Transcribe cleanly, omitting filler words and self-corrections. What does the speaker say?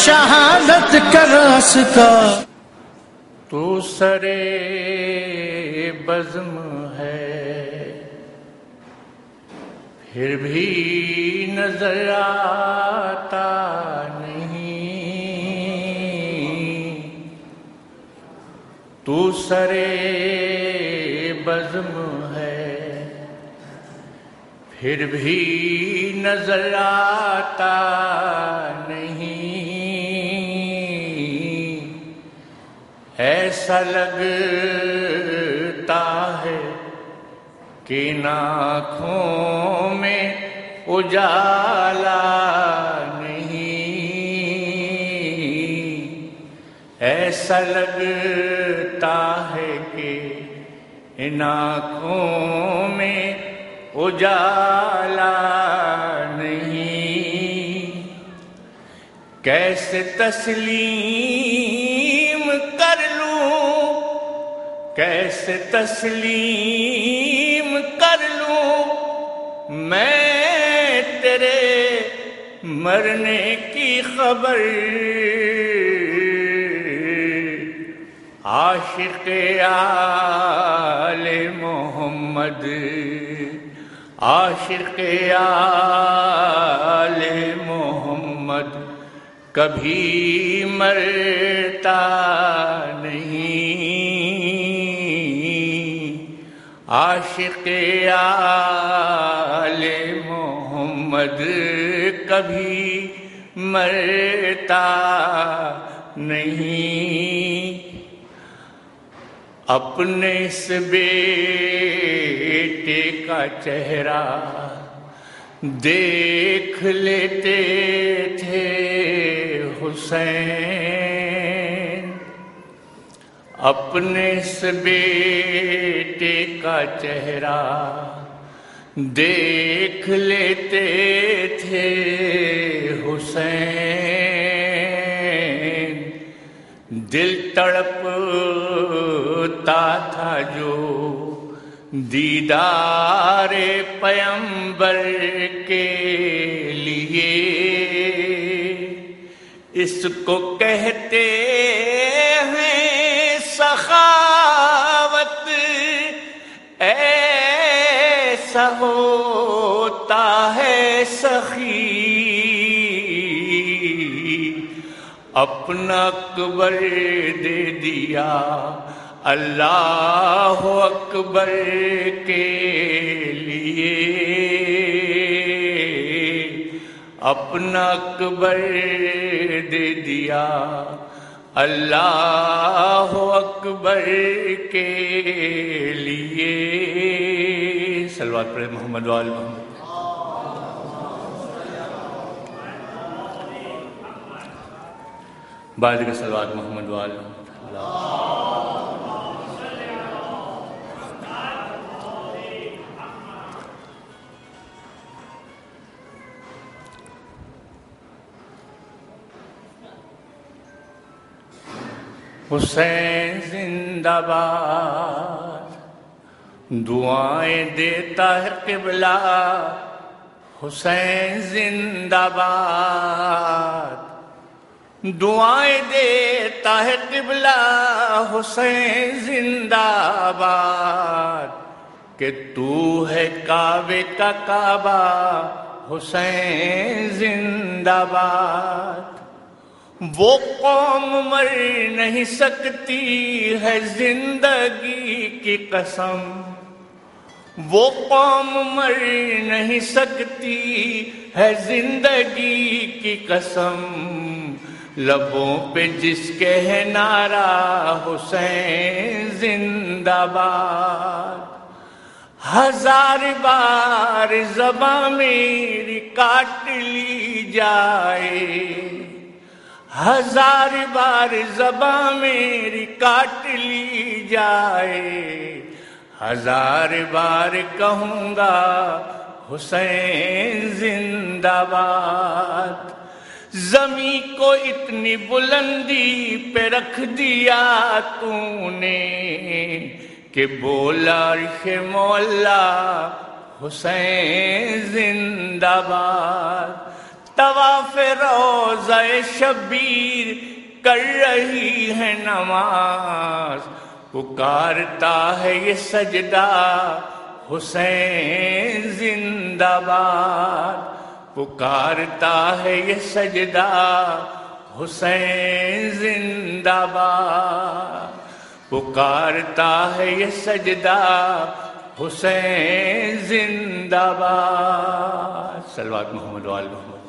شہادت کا راستہ. تو سرے بزم ہے پھر بھی نظر آتا نہیں. تو سرے بزم ہے پھر بھی نظر آتا نہیں. ایسا لگتا ہے کہ ان آنکھوں میں اجالا نہیں. ایسا لگتا ہے کہ ان آنکھوں میں اجالا نہیں. کیسے تسلیم کر لوں، کیسے تسلیم کر لوں میں تیرے مرنے کی خبر. عاشق آل محمد، عاشق آل محمد کبھی مرتا نہیں. عاشق آل محمد کبھی مرتا نہیں. اپنے اس بیٹے کا چہرہ دیکھ لیتے تھے حسین. اپنے اس بیٹے کا چہرہ دیکھ لیتے تھے حسین. دل تڑپتا تھا جو دیدار پیغمبر کے لیے. اس کو کہتے ہیں سخاوت، ایسا ہوتا ہے سخی. اپنا اکبر دے دیا اللہ اکبر کے لیے. اپنا اکبر دے دیا اللہ اکبر کے لیے. صلوات پڑھیں محمد وآل محمد. بعد کے صلوات محمد وآل محمد. حسین زندہ باد، دعائیں دیتا ہے قبلہ. حسین زندہ باد، دعائیں دیتا ہے قبلہ. حسین زندہ باد، کہ تو ہے کعبے کا کعبہ. حسین زندہ باد. وہ قوم مر نہیں سکتی ہے زندگی کی قسم. وہ قوم مر نہیں سکتی ہے زندگی کی قسم. لبوں پہ جس کے ہے نعرہ حسین زندہ باد. ہزار بار زباں میری کاٹ لی جائے، ہزار بار زباں میری کاٹ لی جائے. ہزار بار کہوں گا حسین زندہ باد. زمین کو اتنی بلندی پہ رکھ دیا تو نے کہ بولا عرش مولا حسین زندہ باد. طواف روضہ شبیر کر رہی ہے نماز، پکارتا ہے یہ سجدہ حسین زندہ باد، پکارتا ہے یہ سجدہ حسین زندہ باد، پکارتا ہے یہ سجدہ حسین زندہ باد۔ صلوات محمد و آل محمد۔